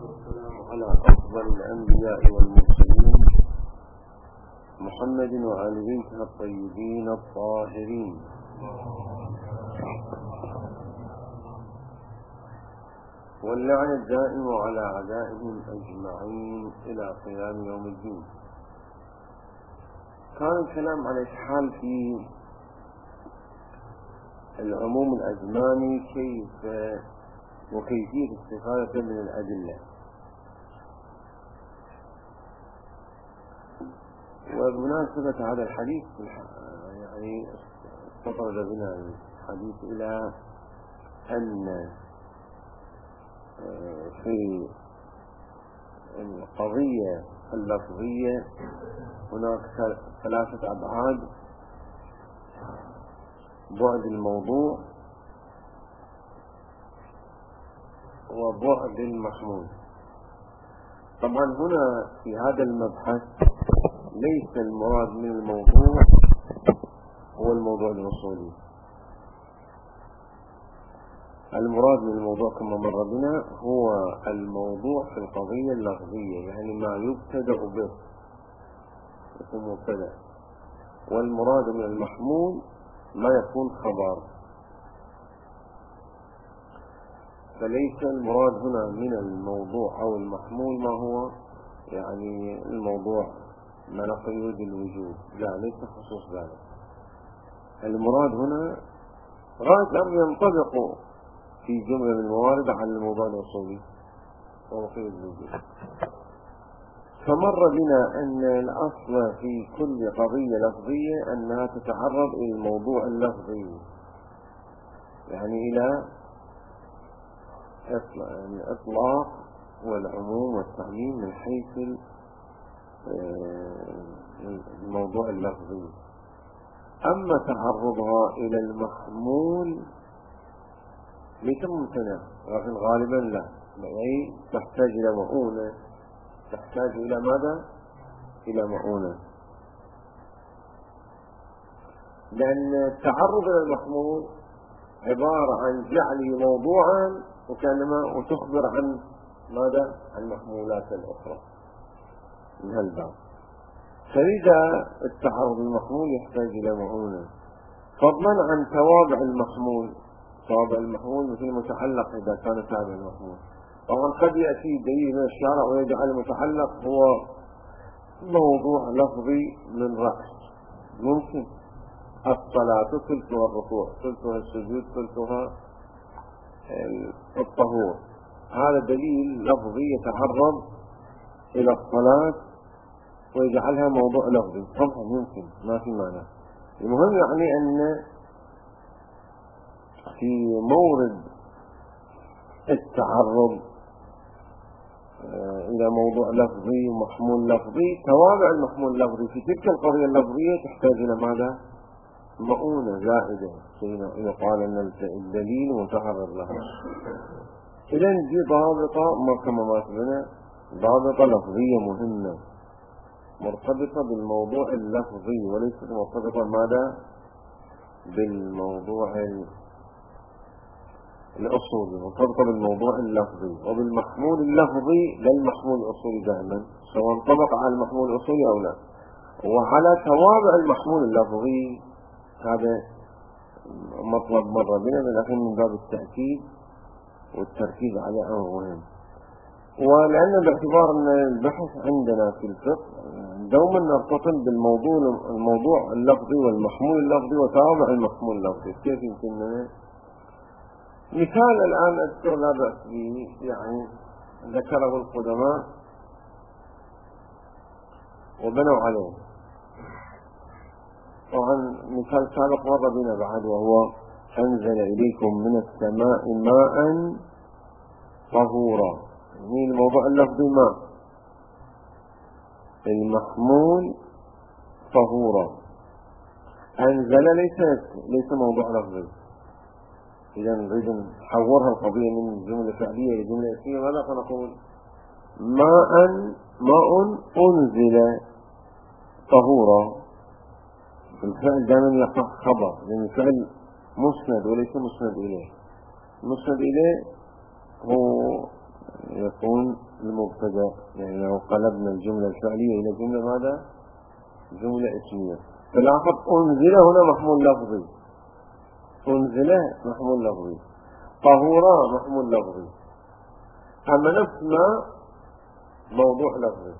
والسلام على أفضل الأنبياء والمرسلين محمد وآل بيته الطيبين الطاهرين، واللعن الدائم على أعدائهم أجمعين إلى قيام يوم الدين. كان الكلام على الحال في العموم الأزماني وكيفية استفادة من الأدلة، وبمناسبة هذا الحديث يعني استطرد بنا الحديث إلى أن في القضية اللفظية هناك ثلاثة أبعاد: بعد الموضوع، وبعد المحمول. طبعا هنا في هذا المبحث ليس المراد من الموضوع هو الموضوع الأصولي. المراد من الموضوع كما مر بنا هو الموضوع في القضية اللفظية، يعني ما يبتدأ به يكون مبتدأ، والمراد من المحمول ما يكون خبر. فليس المراد هنا من الموضوع أو المحمول ما هو يعني الموضوع ما نقيد الوجود، لا، ليس خصوص ذلك. المراد هنا غاية أن ينطبق في جملة من الموارد على الموضوع الأصولي ونقيد الوجود. فمر بنا أن الأصل في كل قضية لفظية أنها تتعرض إلى الموضوع اللفظي، يعني إلى الإطلاق والعموم والتعميم من حيث الموضوع اللفظي. أما تعرضها إلى المحمول ليس ممتنع، لكن غالبا لا، يعني تحتاج إلى مؤونة، تحتاج إلى ماذا؟ إلى مؤونة، لأن التعرض إلى المحمول عبارة عن جعله موضوعا وكانما وتخبر عن ماذا؟ عن المحمولات الأخرى من هالباب. فإذا التعرض المحمول يحتاج إلى مؤونة، فضلا عن توابع المحمول. توابع المحمول مثل المتعلق إذا كان تابع المحمول. طبعا قد يأتي دليل من الشارع ويجعل المتعلق هو موضوع لفظي من رأس، ممكن الصلاة ثلثها الركوع، ثلثها السجود، ثلثها الطهور. هذا دليل لفظي يتعرض إلى الصلاة ويجعلها موضوع لفظي، طبعا يمكن، ما في معنى. المهم يعني أن في مورد التعرض إلى موضوع لفظي ومحمول لفظي، توابع المحمول اللفظي في تلك القضية اللفظية تحتاج إلى ماذا؟ مؤونة زائدة، يقال أن الدليل متعرض لها. إذن دي ضابطة كما ما سبنا، ضابطة لفظية مهمة مرتبطة بالموضوع اللفظي، وليست مرتبطة ماذا؟ بالموضوع الأصولي، مرتبطة بالموضوع اللفظي وبالمحمول اللفظي لا المحمول الأصولي دائما، سواء انطبق على المحمول الأصولي أو لا، وعلى توابع المحمول اللفظي. هذا مطلب مر بنا، لكن من باب التأكيد والتركيز على أمر مهم. ولأن باعتبار أن البحث عندنا في الفقه دوما نرتبط بالموضوع اللفظي والمحمول اللفظي وتوابع المحمول اللفظي، كيف يمكننا؟ مثال الآن أذكر لا بأس به، يعني ذكره القدماء وبنوا عليه. طبعا مثال سابق مر بنا بعد، وهو أنزل إليكم من السماء ماء طهورا. يعني الموضوع اللفظي ماء، المحمول طهورا. أنزل ليس موضوع لفظي. إذا نريد نحورها القضية من جملة فعلية لجملة اسمية، ماذا سنقول؟ ماء أنزل طهورا. الفعل دائما يقع خبر، لأن الفعل مسند وليس مسند إليه. مسند إليه هو يكون المبتدأ، يعني لو قلبنا الجملة الفعلية إلى جملة ماذا؟ جملة اسمية. فلاحظ أنزل هنا محمول لفظي، أنزل محمول لفظي، طهورا محمول لفظي، أما نفس ما موضوع لفظي.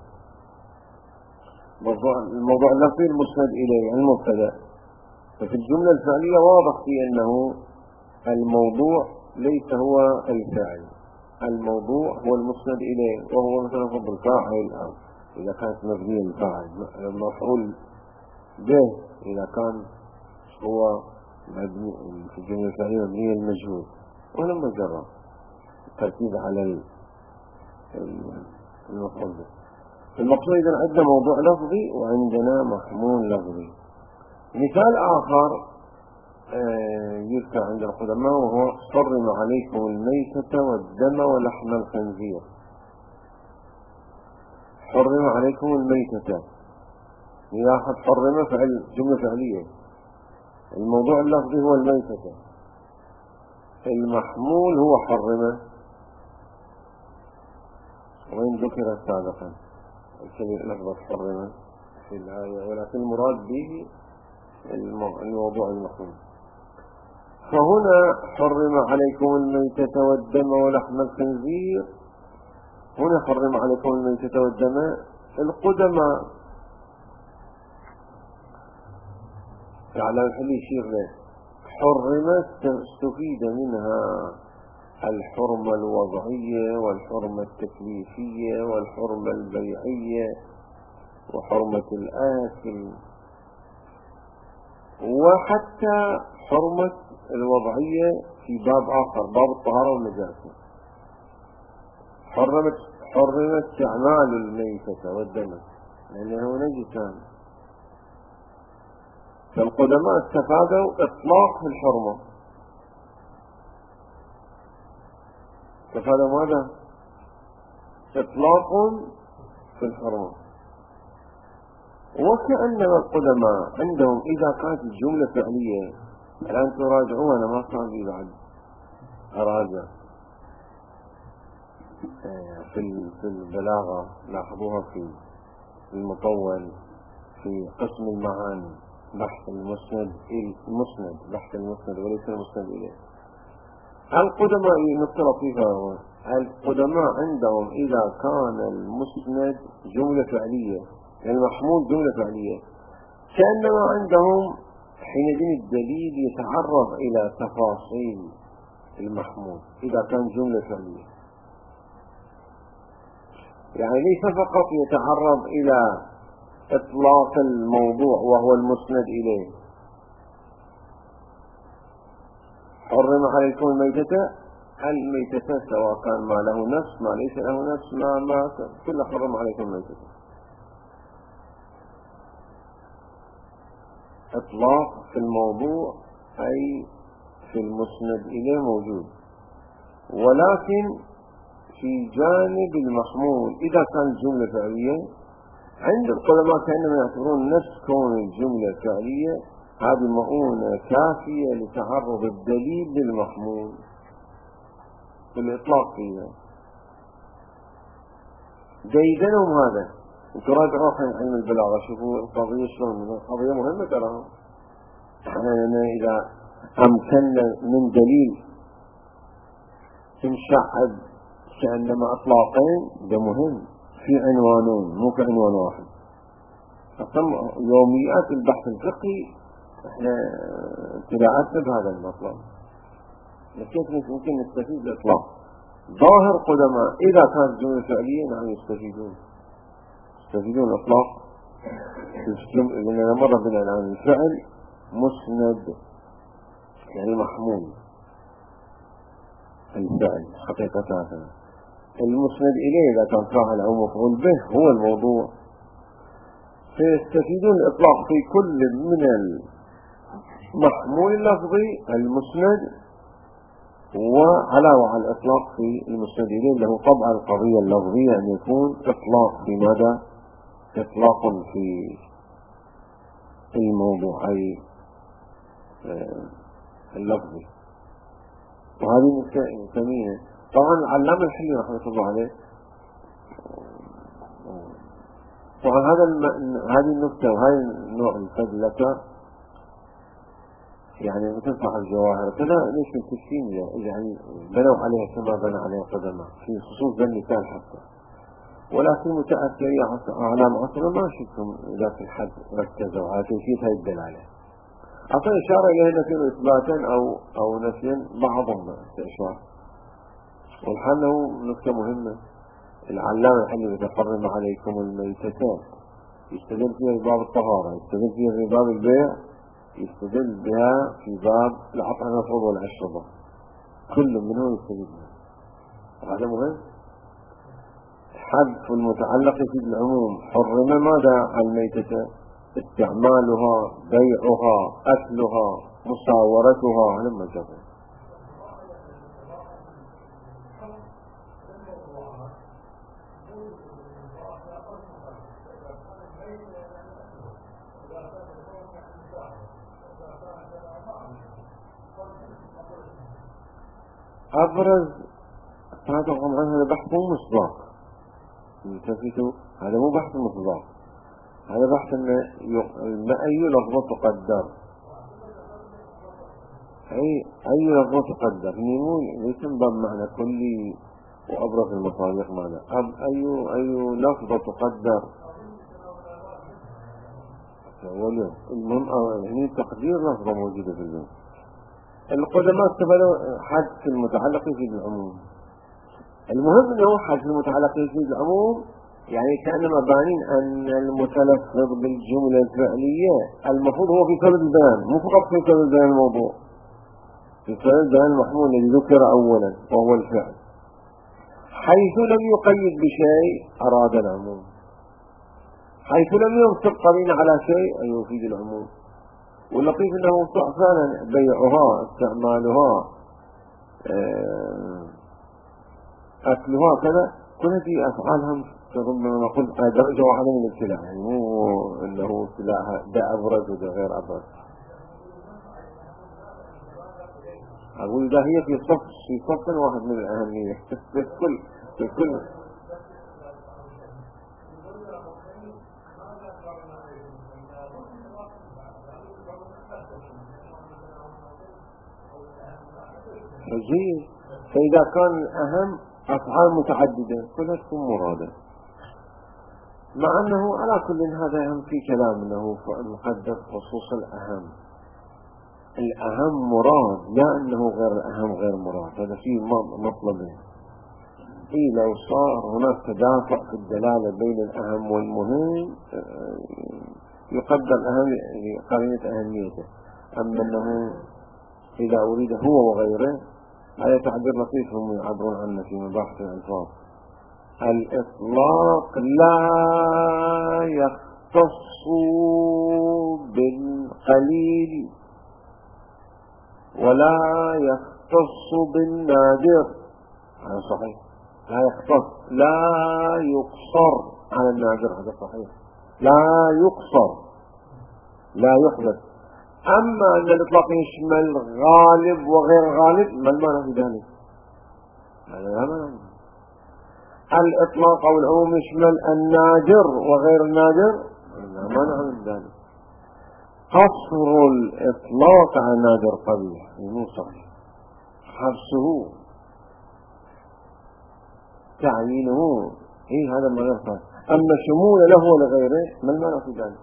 الموضوع اللفظي المسند إليه المبتدأ. ففي الجملة الفعلية واضح في أنه الموضوع ليس هو الفاعل، الموضوع هو المسند إليه، وهو مثلا فضل الفاعل، أو إذا كانت مبنية الفاعل مفعول به، إذا كان هو مبني في الجملة الفعلية مبنية المجهول، ولما جرى التركيز على المفعول به. المقصود إذا عندنا موضوع لفظي وعندنا محمول لفظي. مثال آخر يذكر عند القدماء وهو حرم عليكم الميتة والدم ولحم الخنزير. حرم عليكم الميتة، لاحظ حرم فعل جملة فعلية، الموضوع اللفظي هو الميتة، المحمول هو حرم، وين ذكر سابقا لفظة حرم في الآية، ولكن المراد به الموضوع المحمول. فهنا حرم عليكم الميتة والدم ولحم الخنزير، هنا حرم عليكم الميتة والدم. القدماء على الحل يشير له حرمت استفيد منها الحرمة الوضعية والحرمة التكليفية والحرمة البيعية وحرمة الآكل، وحتى حرمة الوضعية في باب آخر، باب الطهارة والنجاسة. حرمت استعمال الميتة والدم لأنه نجسان. فالقدماء استفادوا إطلاق في الحرمة، استفادوا ماذا؟ إطلاق في الحرمة. وكأنما القدماء عندهم إذا كانت الجملة فعلية، الآن تراجعوها، أنا ما صار لي بعد أراجع في البلاغة، لاحظوها في المطول في قسم المعاني، بحث المسند بحث المسند وليس المسند إليه. القدماء نقطة لطيفة، القدماء عندهم إذا كان المسند جملة فعلية، المحمول جملة فعلية، كأنما عندهم حينئذ الدليل يتعرض إلى تفاصيل المحمول إذا كان جملة فعلية، يعني ليس فقط يتعرض إلى إطلاق الموضوع وهو المسند إليه. حرم عليكم الميتة سواء كان ما له نفس ما ليس له نفس ما كل حرم عليكم الميتة. إطلاق في الموضوع أي في المسند إليه موجود، ولكن في جانب المحمول إذا كان الجملة فعلية عند القدماء كأنهم يعتبرون نفس كون الجملة فعلية هذه مؤونة كافية لتعرض الدليل للمحمول بالإطلاق فيها. جيدنهم هذا، تراجعوا عن علم البلاغة، شوفوا القضية شلون، القضية مهمة ترى. احنا إذا أمكننا من دليل نشعب كأنما إطلاقين، ده مهم في عنوانين مو في عنوان واحد. يوميات البحث الفقهي احنا ابتداءاتنا بهذا المطلب، كيف ممكن نستفيد بالإطلاق. ظاهر قدماء إذا كانت جملة فعلية نعم يستفيدون الإطلاق، لأننا مر بنا الآن الفعل مسند يعني محمول، الفعل حقيقة المسند إليه إذا كان فاعل أو مفعول به هو الموضوع، فيستفيدون الإطلاق في كل من المحمول اللفظي المسند، وعلاوة على الإطلاق في المسند إليه اللي هو طبع القضية اللفظية أن يكون إطلاق في ماذا؟ إطلاق في الموضوع أي اللفظي. وهذه مسائل ثمينة. طبعا العلامة الحلي رحمة الله عليه طبعا هذه النكتة وهذه النوع الفدلة يعني تنفع الجواهر كذا ليش التسكين يعني بنوا عليها كما بنى عليها قدماء في خصوص بالمثال حتى، ولكن متأثرين أعلام عصر ما شفتهم ذات الحد ركزوا على كيفية هذه الدلالة. أعطي إشارة إلى نفي إثباتا أو نفيا بعضهم استئشار. والحال له نكتة مهمة، العلامة الحين يتحرم عليكم الميتتان يستدل فيها بباب الطهارة، يستدل فيها في باب البيع، يستدل بها في باب العطاء المفروض والأشربة، كل منهم يستدل بها. هذا مهم. حذف المتعلق في العموم حرم ماذا؟ الميتة، استعمالها، بيعها، أكلها، مصاورتها، لما جرى. أبرز هذا طبعا هذا بحث مو مصداق، التفتوا هذا مو بحث مصداق، هذا بحث أن أي لفظة تقدر، أي لفظة تقدر ليس باب معنى كلي وأبرز المصادق معنى أي لفظة تقدر واليوم المهم يعني تقدير لفظة موجودة في اللغة. القدماء استفادوا حذف المتعلق في العموم. المهم انه حذف المتعلق في العموم يعني كأنما بانين ان المتلفظ بالجملة الفعلية المفروض هو في سبب البيان، مو فقط في سبب البيان الموضوع، في سبب البيان المحمول الذي ذكر اولا وهو الفعل، حيث لم يقيد بشيء اراد العموم، حيث لم ينصب قرين على شيء أي يفيد العموم. واللطيف انه فعلا بيعها، استعمالها، اكلها كذا كل هذه افعالهم ربما نقول درجة واحدة من الابتلاء، يعني مو انه ابتلاء ده ابرز وده غير ابرز. اقول ده هي في صف واحد من الاهمية في كل جيد. فإذا كان الأهم أفعال متعددة كلها تكون مرادة، مع أنه على كل هذا أهم في كلام أنه مقدر خصوص الأهم مراد، لا أنه غير الأهم غير مراد، هذا فيه مطلبين. لو صار هناك تدافع في الدلالة بين الأهم والمهم يقدر الأهم لقرينة أهميته، أما أنه إذا أريد هو وغيره هذا تعبير لطيف هم يعبرون عنه في مباحث الألفاظ. الإطلاق لا يختص بالقليل ولا يختص بالنادر، هذا صحيح، لا يختص، لا يقصر على النادر، هذا صحيح، لا يقصر، لا يحدث. أما أن الإطلاق يشمل غالب وغير غالب ما المعنى في ذلك؟ هذا لا معنى. الإطلاق أو العموم يشمل النادر وغير النادر لا معنى من ذلك. قصر الإطلاق على النادر قبيح مو صحيح، حبسه تعيينه هذا ما يرفع. أما شمول له ولغيره ما المعنى في ذلك؟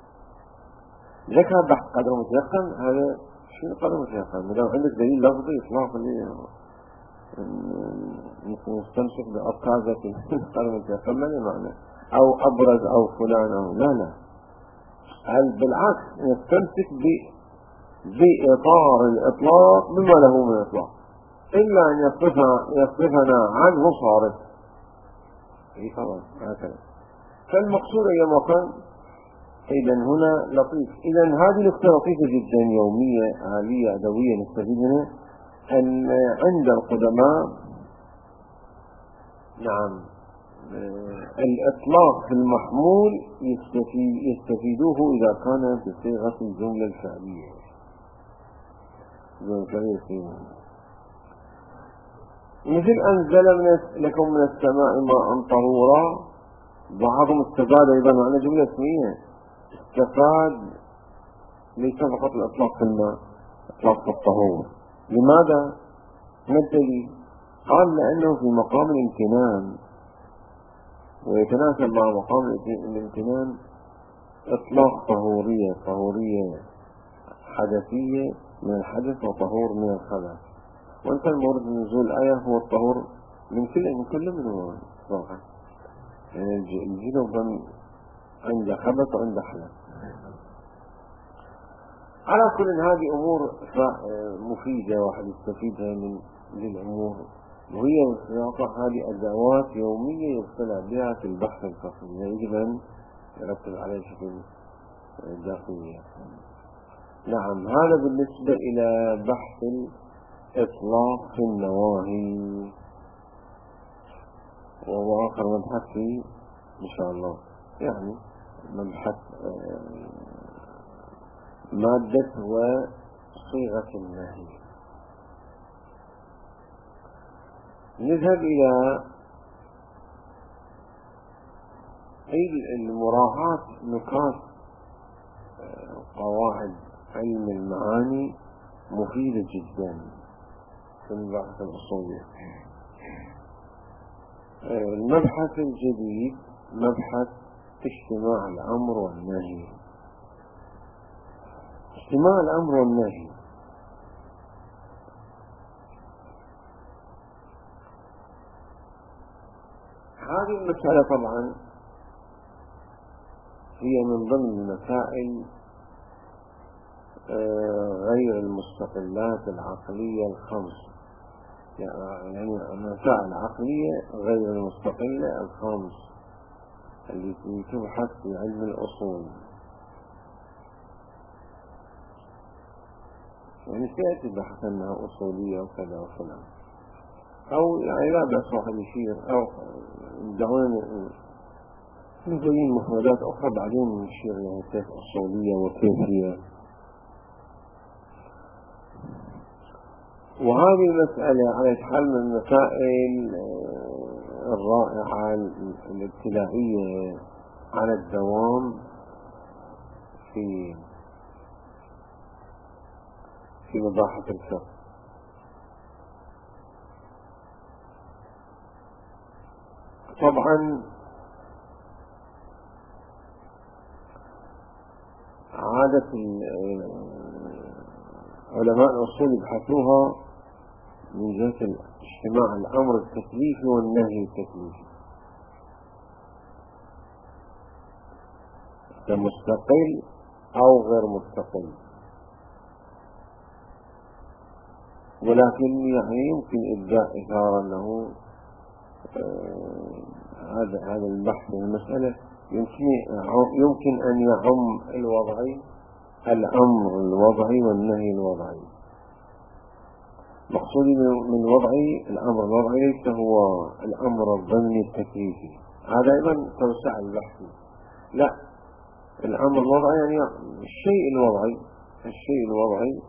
ذكر بحث قدر متيقن، هذا شنو قدر متيقن؟ لو عندك دليل لفظي إطلاق اللي نستمسك بأبكازة قدر متيقن ما له معنى، أو أبرز أو فلان أو لا، هل بالعكس نستمسك بإطار الإطلاق بما له من إطلاق، إلا أن يصرفنا عنه صارف. خلاص هكذا. فالمقصود أي مكان. إذا هنا لطيف. إذا هذه نقطة لطيفة جدا يومية آلية أدوية نستفيد منها، أن عند القدماء نعم الإطلاق في المحمول يستفيدوه إذا كان بصيغة الجملة الفعلية. مثل أنزل لكم من السماء ماء طهورا، بعضهم استفاد أيضا معنى جملة اسمية، استفاد ليس فقط الإطلاق في الماء، إطلاق في الطهور. لماذا؟ ما الدليل؟ قال لأنه في مقام الامتنان، ويتناسب مع مقام الامتنان إطلاق طهورية حدثية من الحدث وطهور من الخبث. وانت المورد من نزول الآية هو الطهور من كل منه صراحة، يعني الجنوب عند خبث وعند حدث. على كل هذه أمور مفيدة واحد يستفيدها من الأمور، وهي الخياطة هذه أدوات يومية يبتلى بها في البحث الفقهي، يجب أن يركز عليه بشكل دقيق. نعم، هذا بالنسبة إلى بحث الإطلاق في النواهي، وهو آخر مبحث فيه إن شاء الله، يعني مبحث مادة وصيغة النهي. نذهب إلى المراعاة نقاط قواعد علم المعاني مفيدة جدا في البحث الأصولي. المبحث الجديد مبحث اجتماع الأمر والنهي. اجتماع الأمر والنهي هذه المسألة طبعا هي من ضمن المسائل غير المستقلات العقلية الخمس، يعني المسائل العقلية غير المستقلة الخمس التي تبحث في علم الأصول. يعني سيأتي بحث أنها أصولية وكذا وفلان، أو يعني لا بأس واحد يشير، أو دعونا نبين مفردات أخرى بعدين نشير يعني كيف أصولية وكيف هي. وهذه المسألة على حل من المسائل الرائعة الابتدائية على الدوام في مباحث الفقه. طبعا عادة علماء الأصول يبحثوها من جهة اجتماع الأمر التكليفي والنهي التكليفي، كمستقل أو غير مستقل. ولكن يعني يمكن إبداء إثارة أنه هذا البحث في المسألة يمكن أن يعم الوضعي، الأمر الوضعي والنهي الوضعي. مقصودي من الوضعي الأمر الوضعي ليس هو الأمر الضمني التكليفي، هذا أيضا توسع البحث. لا، الأمر الوضعي يعني الشيء الوضعي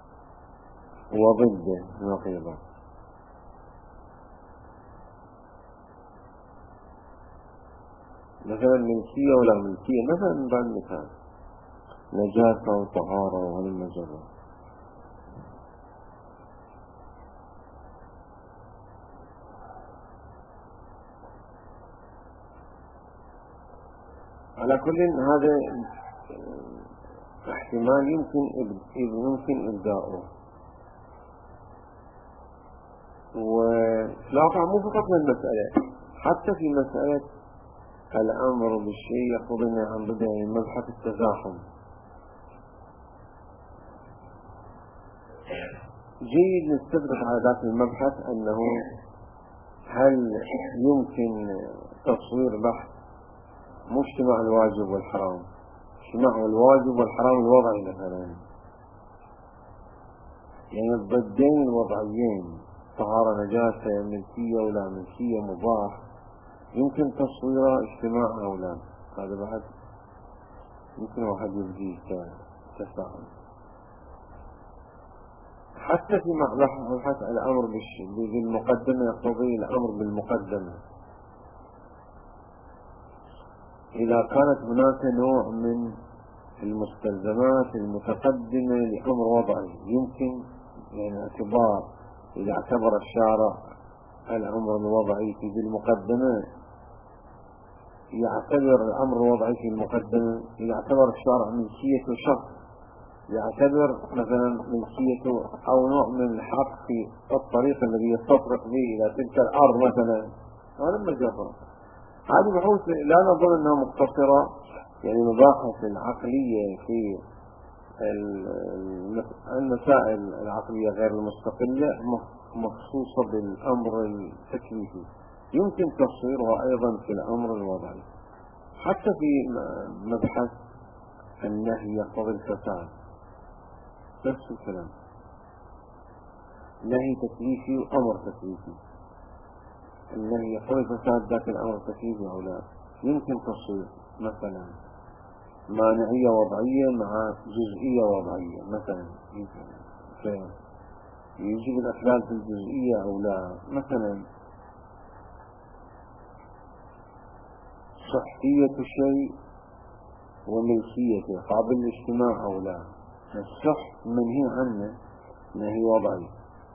وضده نقيضه. مثلا ملكية ولا ملكية، مثلا من بعد مثال نجاسة وطهارة وهالمجرة. على كل هذا احتمال يمكن إبداؤه. ولا مو فقط من المسألة، حتى في مسألة الأمر بالشيء يقولون عن بداية مبحث التزاحم. جيد نستدرك على ذات المبحث أنه هل يمكن تصوير بحث مجتمع الواجب والحرام، اجتماع الواجب والحرام الوضعي مثلا، يعني الضدين الوضعيين، طهارة نجاسة ملكية ولا ملكية مباح، يمكن تصوير اجتماع أو لا؟ هذا بعد يمكن واحد يبديه كتساؤل. حتى في مبحث الأمر بالمقدمة يقتضي الأمر بالمقدمة. إذا كانت هناك نوع من المستلزمات المتقدمة لأمر وضعي يمكن يعني اعتبار، إذا اعتبر الشارع الأمر الوضعي في المقدمة يعتبر الأمر الوضعي في المقدمة، إذا اعتبر الشارع ملكية شخص يعتبر مثلا ملكيته أو نوع من الحق في الطريق الذي يستطرق به إلى تلك الأرض مثلا، هذا مجرد. هذه بحوث لا نظن أنها مقتصرة، يعني المباحث العقلية في المسائل العقلية غير المستقلة مخصوصة بالأمر التكليفي، يمكن تصويرها أيضا في الأمر الوضعي. حتى في مبحث النهي يقتضي الفساد نفس الكلام، نهي تكليفي وأمر تكليفي، النهي يقتضي الفساد ذاك الأمر التكليفي أو لا، يمكن تصوير مثلا مانعية وضعية مع جزئية وضعية مثلا، يجب الأفعال في الجزئية أو لا، مثلا صحية شيء وملكيته قابل للاجتماع أو لا، الصح منهي عنه نهي وضعي،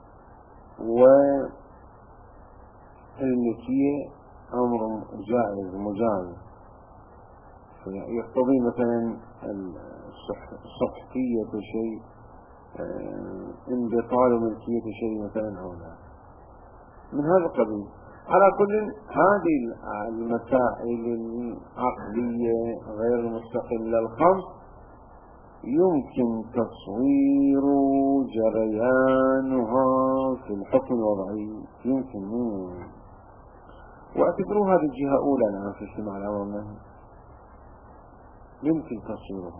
والملكية أمر جائز مجاز، يقتضي مثلا صحية شيء انبطال ملكية شيء مثلا أو لا، من هذا القبيل. على كل هذه المسائل العقلية غير المستقلة الخمس يمكن تصوير جريانها في الحكم الوضعي، يمكن. واعتبروا هذه الجهة أولى الآن في اجتماع الأمر والنهي، يمكن تصويرها،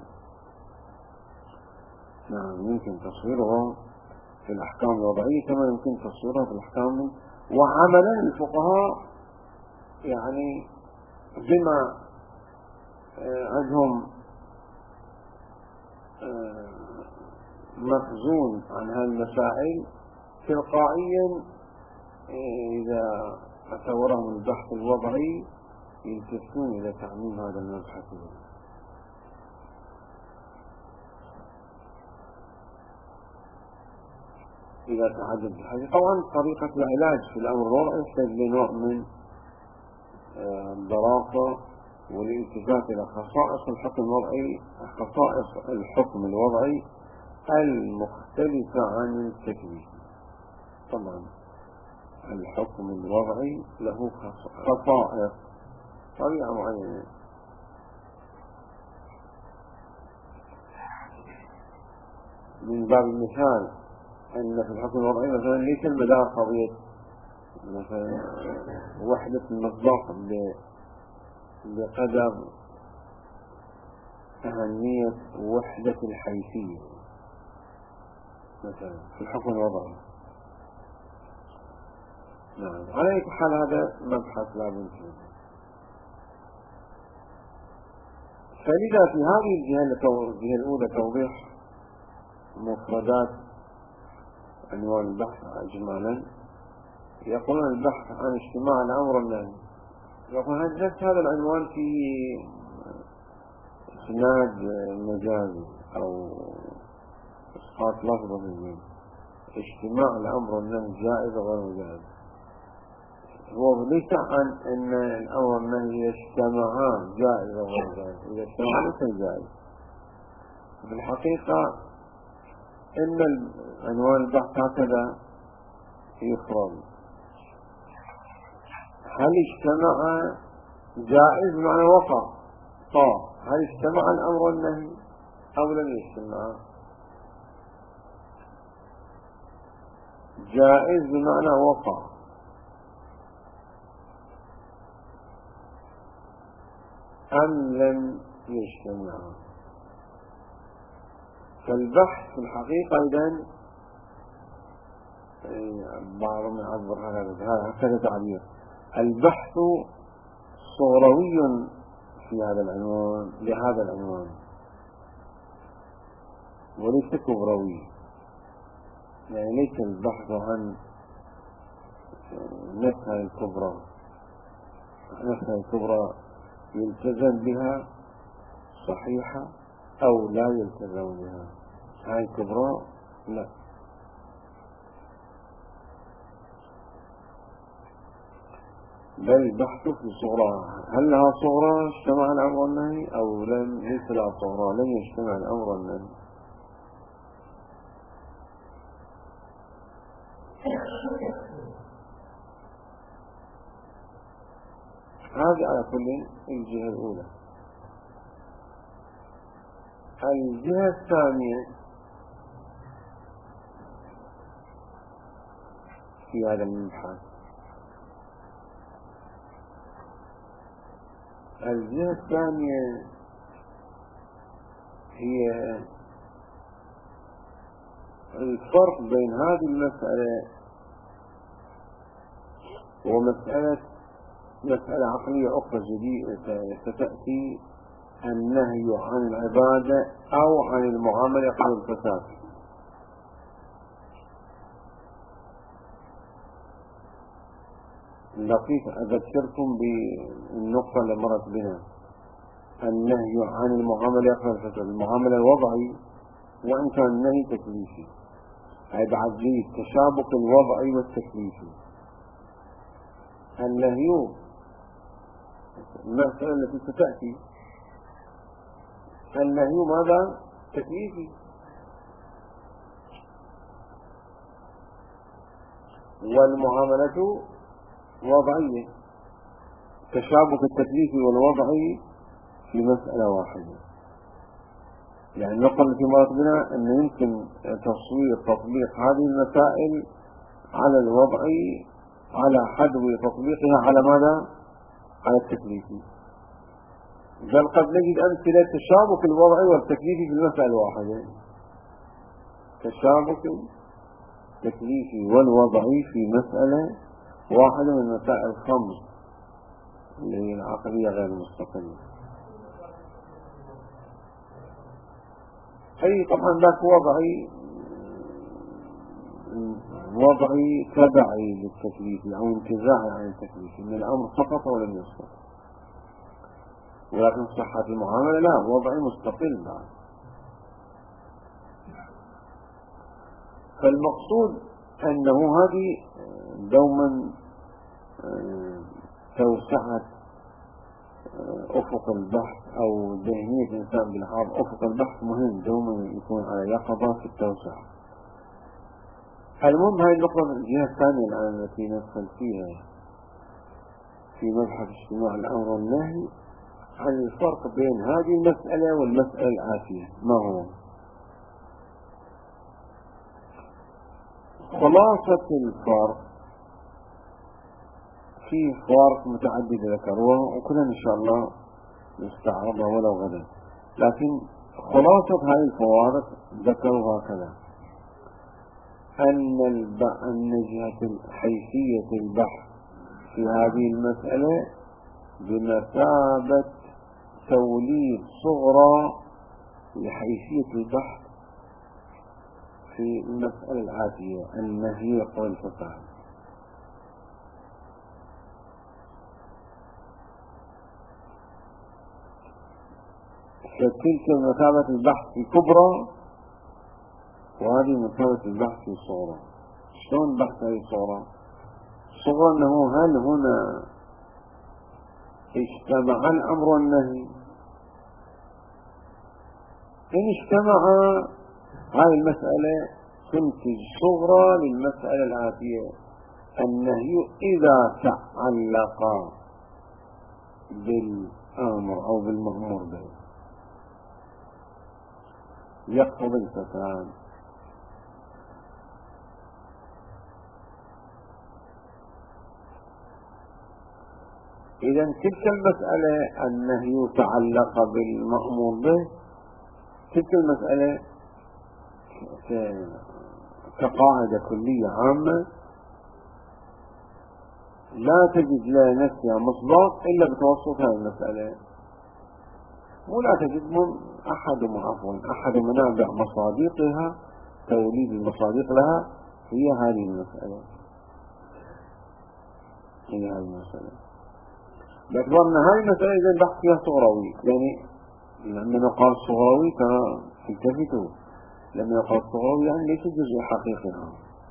نعم يمكن تصويرها في الأحكام الوضعية كما يمكن تصويرها في الأحكام. وعملا الفقهاء يعني بما عندهم مخزون عن هالمسائل تلقائيا إذا تصورهم البحث الوضعي يلتفتون إلى تعميم هذا المبحث. إذا تعدد الحاجة طبعا طريقة العلاج في الأمر الوضعي يحتاج لنوع من الدراسة والالتفات إلى خصائص الحكم الوضعي، خصائص الحكم الوضعي المختلفة عن التكليف. طبعا الحكم الوضعي له خصائص طريقة معينة، من باب المثال أن في الحكم الوضعي مثلا ليس المدار قضية مثلا وحدة المصداق بقدر أهمية وحدة الحيثية مثلا في الحكم الوضعي. نعم، على أي حال هذا مبحث لا بد فيه. فلذا في هذه الجهة الأولى توضيح مفردات عنوان البحث إجمالا، يقولون البحث عن اجتماع الأمر والنهي، يقول نفس هذا العنوان فيه إسناد مجازي أو إسقاط لفظي، اجتماع الأمر والنهي جائز وغير جائز. هو ليس عن أن الأمر والنهي يجتمعان جائز وغير جائز، إذا اجتمعان ليس جائز. في الحقيقة إن عنوان البحث هكذا يفرض، هل اجتمع جائز معنى وقع، هل اجتمع الأمر والنهي أو لم يجتمع؟ جائز بمعنى وقع أم لم يجتمع؟ فالبحث في الحقيقة إذن بعضهم يعبر هكذا تعبير، البحث صغروي في هذا العنوان لهذا العنوان وليس كبروي، يعني ليس البحث عن نفسها الكبرى يلتزم بها صحيحة أو لا يلتزم بها. هاي الكبرى لا. بل بحث في صغرى، هل لها صغرى اجتمع الأمر والنهي أو ليس لها صغرى، لم يجتمع الأمر والنهي. هذه على كل الجهة الأولى. الجهة الثانية في هذا المبحث، الجهة الثانية هي الفرق بين هذه المسألة ومسألة عقلية أخرى جديدة ستأتي، النهي عن العبادة أو عن المعاملة قبل الفساد. لطيف أذكركم بالنقطة اللي مرت بنا، النهي عن المعاملة قبل الفساد، المعاملة الوضعي وإن كان النهي تكليفي، هذا بعد جيد تشابك الوضعي والتكليفي. النهي المسألة التي ستأتي، النهي ماذا؟ تكليفي، والمعاملة وضعية، تشابك التكليفي والوضعي في مسألة واحدة. يعني النقطة التي مرت بنا أن يمكن تطبيق هذه المسائل على الوضعي على حدو تطبيقها على ماذا؟ على التكليفي. بل قد نجد أمثلة تشابك الوضعي والتكليفي في المسألة الواحدة، تشابك التكليفي والوضعي في مسألة واحدة من مسائل الخمس اللي هي العقلية غير المستقلة. أي طبعا ذاك وضعي تبعي للتكليفي أو انتزاعي عن التكليفي، من الأمر سقط ولم يسقط. ولكن صحة المعاملة لا، وضعي مستقل بعد. فالمقصود أنه هذه دوما توسعة أفق البحث أو ذهنية الإنسان بالحاضر. أفق البحث مهم دوما يكون على يقظة في التوسع. المهم هاي النقطة من الجهة الثانية الآن التي ندخل فيها في مبحث اجتماع الأمر والنهي، عن الفرق بين هذه المسألة والمسألة الآتية. ما هو خلاصة الفرق؟ في فوارق متعددة ذكروها وكلنا إن شاء الله نستعرضها ولو غدا، لكن خلاصة هذه الفوارق ذكروا هكذا: أن جهة حيثية البحث في هذه المسألة بمثابة توليد صغرى لحيثية البحث في المسألة الآتية، النهي قبل الفساد. فتلك مثابة البحث الكبرى وهذه مثابة البحث الصغرى. شلون بحث هذه الصغرى؟ الصغرى أنه هل هنا اجتمع الأمر والنهي؟ إن اجتمع هذه المسألة تنتج صغرى للمسألة الآتية: النهي إذا تعلق بالأمر أو بالمأمور به يقتضي الفساد. إذا تلك المسألة النهي تعلق بالمأمور به، تلك المسألة كقاعدة كلية عامة لا تجد لنفسها مصداق إلا بتوسط هذه المسألة، ولا تجد أحد منابع مصادقها، توليد المصادق لها هي هذه المسألة. باعتبار أن هاي المسألة إذا بحث فيها صغروي، يعني لما يقال صغروي تلتفتوا، لما يقال صغروي يعني ليس جزء حقيقي،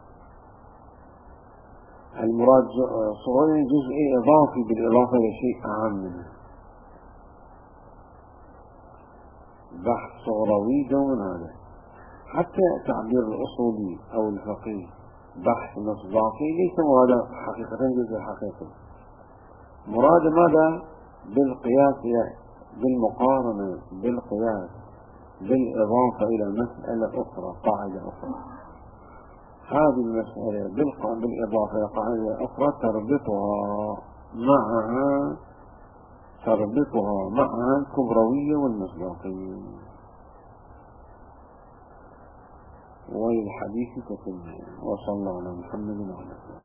المراد صغروي جزء إضافي بالإضافة لشيء أهم منه. بحث صغروي دون هذا. حتى تعبير الأصولي أو الفقيه بحث مصداقي ليس مراد حقيقة جزء حقيقي، مراد ماذا؟ بالقياس، بالمقارنة، بالقياس، بالإضافة إلى مسألة أخرى، قاعدة أخرى. هذه المسألة بالإضافة إلى قاعدة أخرى تربطها معها الكبروية والمصداقية. وللحديث تتم. وصلى على محمد وعلى آله.